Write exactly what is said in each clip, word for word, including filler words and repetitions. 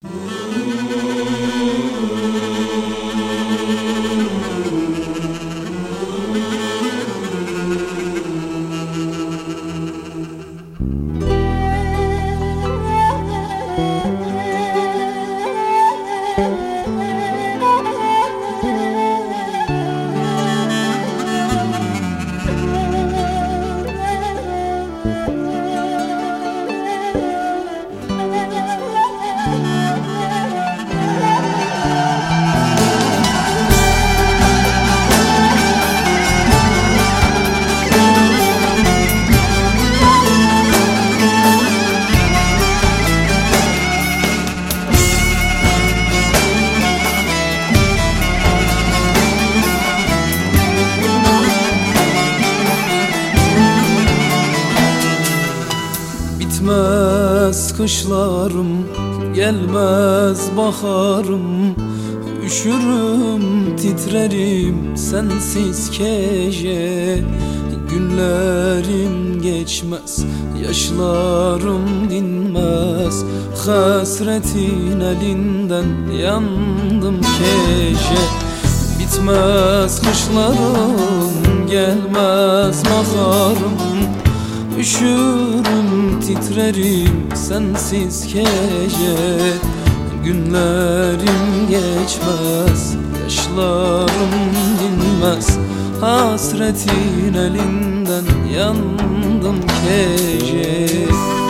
Bitmez kışlarım, gelmez baharım. Üşürüm, titrerim sensiz gece. Günlerim geçmez, yaşlarım dinmez. Hasretin elinden yandım gece. Bitmez kışlarım, gelmez baharım. Üşürüm, titrerim sensiz gece. Günlerim geçmez, yaşlarım dinmez. Hasretin elinden yandım gece.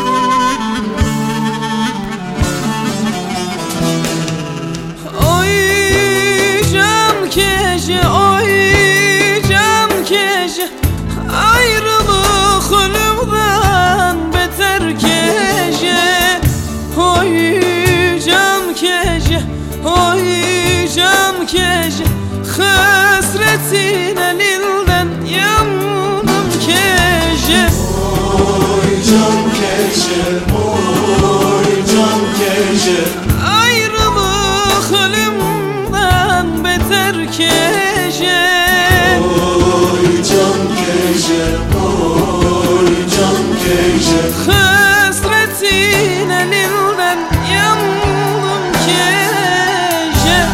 Oy can gece, oy can gece. Ayrılık ölümden beter gece. Oy can gece, oy can gece. Hasretin elinden yandım gece. Oy can gece, oy can gece. Ayrılık ölümden beter gece. Oy can gece, oy can gece. Hasretin elinden yandım gece.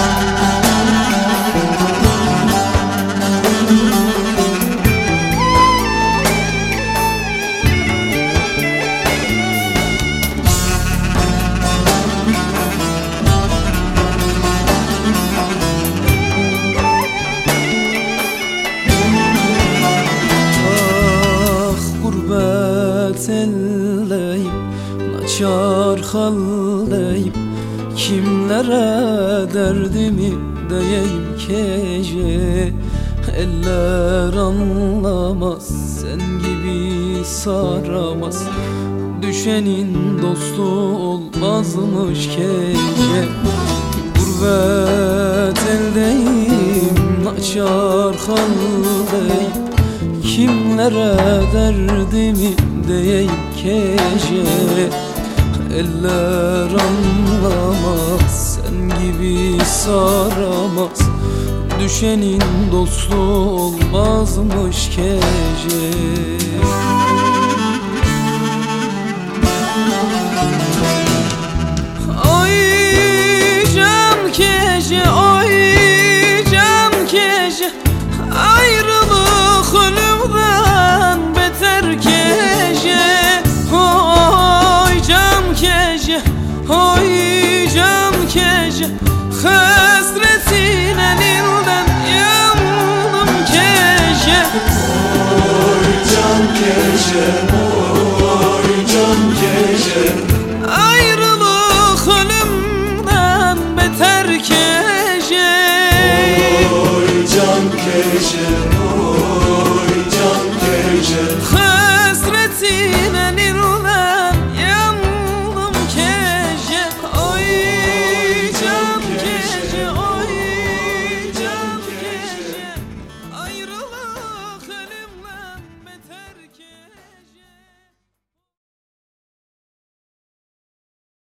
Eldeyim, naçar haldeyim. Kimlere derdimi diyeyim gece. Eller anlamaz, sen gibi saramaz. Düşenin dostu olmazmış gece. Gurbet eldeyim, naçar haldeyim. Kimlere derdimi diyeyim gece. Eller anlamaz, sen gibi saramaz. Düşenin dostu olmazmış gece. Oy can gece, oy can gece. Ayrılık ölümden beter gece. Oy can gece, oy can gece. Hasretin elinden yandım gece. Oy can gece, oy can gece. Ayrılık ölümden beter gece. Oy can gece, oy can gece. Hasretin elinden